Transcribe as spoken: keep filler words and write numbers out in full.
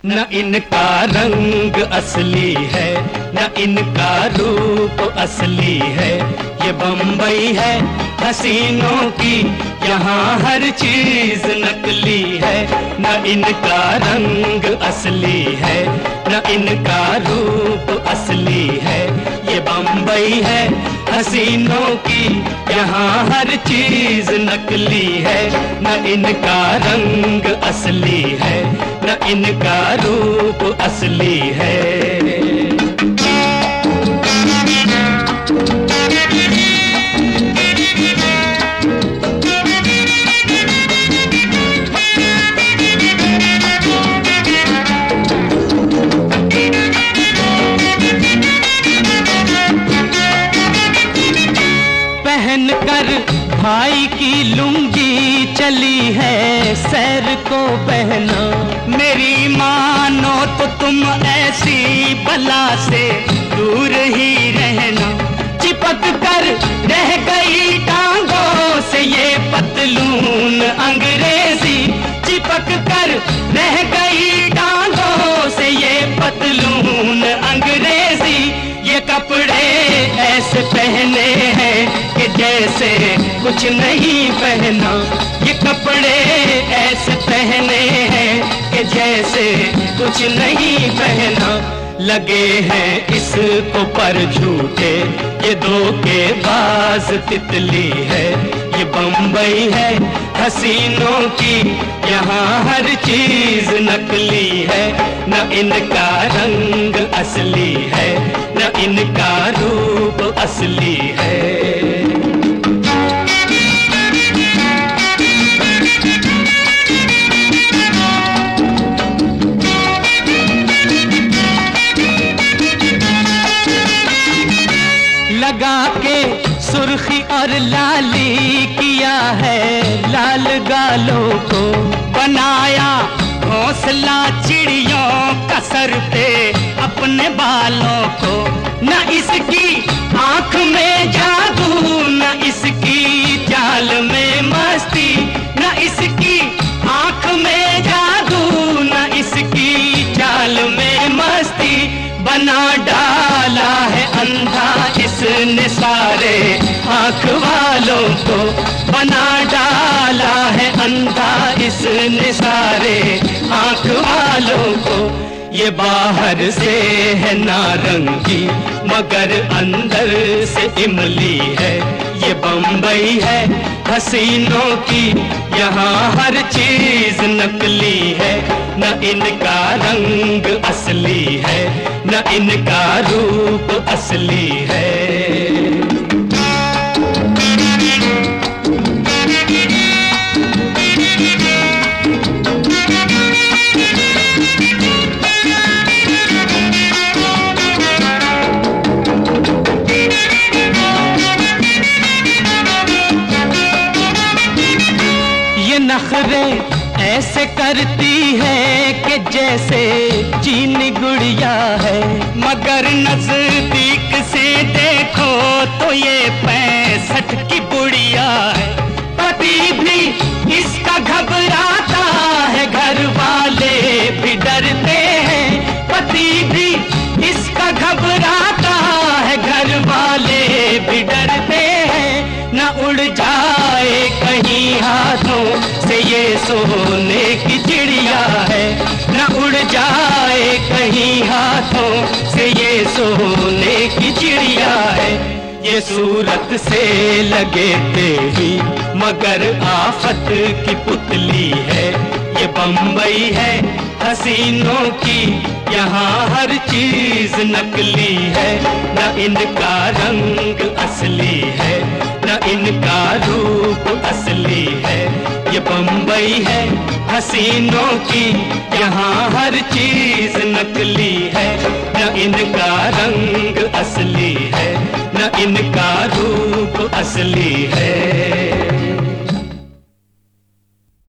न इनका रंग असली है, न इनका रूप असली है। ये बम्बई है हसीनों की, यहाँ हर चीज नकली है। न इनका रंग असली है, न इनका रूप असली है। ये बम्बई है हसीनों की, यहाँ हर चीज नकली है। न इनका रंग असली है, न इनका रूप असली है। पहन कर भाई की लुंगी चली है सैर को बहना। मेरी मानो तो तुम ऐसी बला से दूर ही रहना। चिपक कर रह गई टांगों से ये पतलून अंग्रेजी, चिपक कर रह गई टांगों से ये पतलून अंग्रेजी। ये कपड़े ऐसे पहने हैं कि जैसे कुछ नहीं पहना। ये कपड़े ऐसे पहने हैं कि जैसे कुछ नहीं पहना। लगे हैं इसको पर झूठे, ये धोखेबाज तितली है। ये बम्बई है हसीनों की, यहाँ हर चीज नकली है। न इनका रंग असली है, न इनका रूप असली है। लगा के सुर्खी और लाली किया है लाल गालों को। बनाया घोंसला चिड़ियों का सर पे अपने बालों को। न इसकी आंख में जादू, न इसकी चाल में मस्ती। न इसकी आंख में जादू, न इसकी चाल में मस्ती। बना डाला है अंधा इसने सारे आंख वालों को। बना डाला है अंधा इसने सारे आंख वालों को। ये बाहर से है नारंगी मगर अंदर से इमली है। ये बम्बई है हसीनों की, यहाँ हर चीज नकली है। न इनका रंग असली है, न इनका रूप असली है। नखरे ऐसे करती है कि जैसे चीनी गुड़िया है। मगर नजदीक से देखो तो ये पैंसठ की बुढ़िया है। पति भी इसका घबराता है, घर वाले भी डरते हैं। पति भी इसका घबराता है, घर वाले भी डरते हैं। न उड़ जाए कहीं हाथों से ये सोने की चिड़िया है। न उड़ जाए कहीं हाथों से ये सोने की चिड़िया है। ये सूरत से लगे तेरी मगर आफत की पुतली है। ये बम्बई है हसीनों की, यहाँ हर चीज नकली है। न इनका रंग असली है, न इनका रूप असली है। ये बम्बई है हसीनों की, यहाँ हर चीज